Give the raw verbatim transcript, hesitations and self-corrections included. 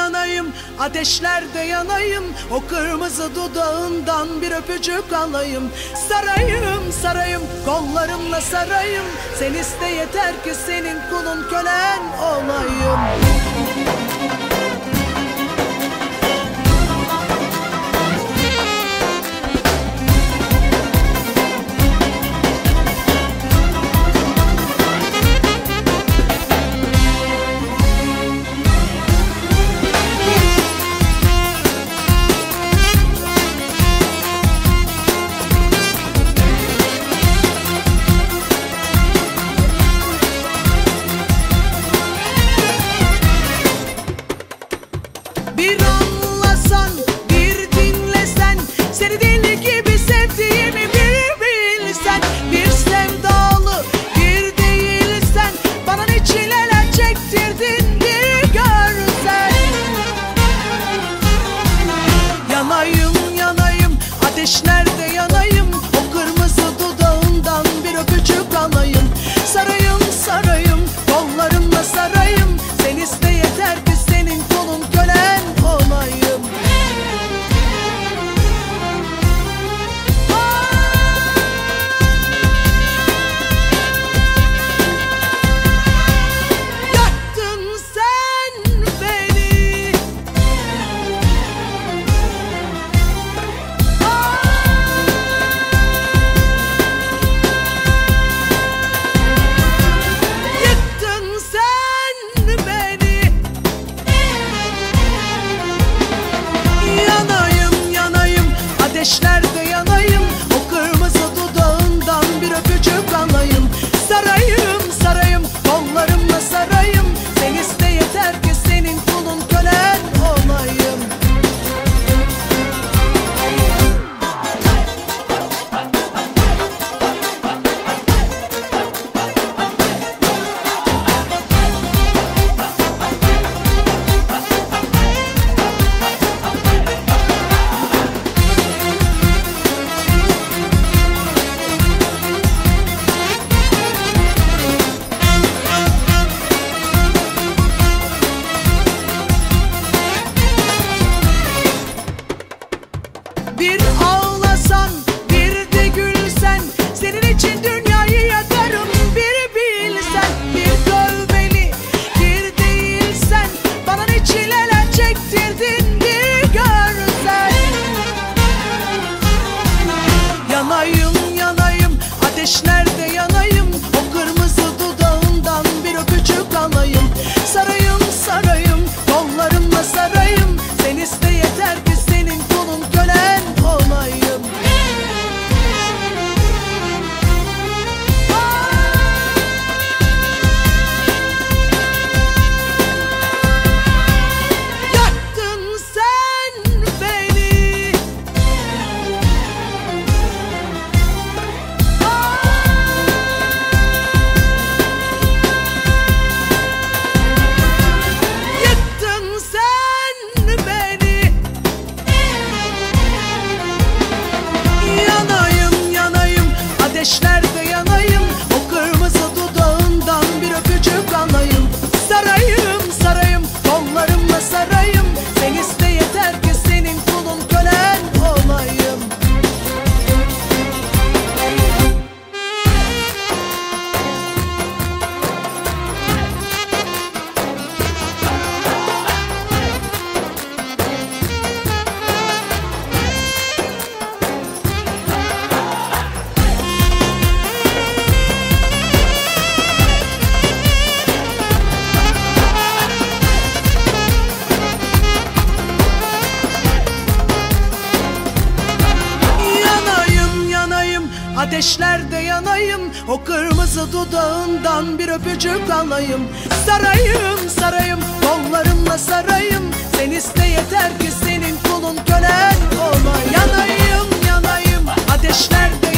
yanayım, ateşlerde yanayım. O kırmızı dudağından bir öpücük alayım. Sarayım, sarayım, kollarımla sarayım. Sen iste yeter ki senin kulun, kölen olayım. Bir anlasan, bir dinlesen, seni deli gibi sevdiğimi bir bilsen. Bir sevdalı, bir değilsen, bana ne çileler çektirdin bir görsen. Yanayım, yanayım, ateşlerde yanayım. O kırmızı dudağından bir öpücük alayım. Sarayım, sarayım, kollarımla sarayım. Sen iste yeter ki senin kulun, kölen olayım. Yaktın sen beni. Yıktın sen beni. Yanayım, yanayım, ateşlerde yanayım. O kırmızı dudağından bir öpücük alayım. Sarayım, sarayım, kollarımla sarayım. Sen iste yeter ki senin kulun, kölen olayım. Bir ağlasan, bir de gülsen, senin için dünyayı yakarım bir bilsen. Bir döv beni, bir değilsen, bana ne çileler çektirdin bir görsen. Yanayım, yanayım, ateşlerde yanayım. O kırmızı dudağından bir öpücük alayım. Sarayım, sarayım, kollarımla sarayım. Sen iste yeter ki senin kulun, kölen olayım. Yaktın sen beni. Yıktın sen beni. Yanayım, yanayım, ateşlerde yanayım. O kırmızı dudağından bir öpücük alayım. Sarayım, sarayım, kollarımla sarayım. Sen iste yeter ki senin kulun, kölen olayım. Yanayım, yanayım, ateşlerde yanayım. O kırmızı dudağından bir öpücük alayım. Sarayım, sarayım, kollarımla sarayım. Sen iste yeter ki senin kulun, kölen olayım. Yanayım, yanayım, ateşlerde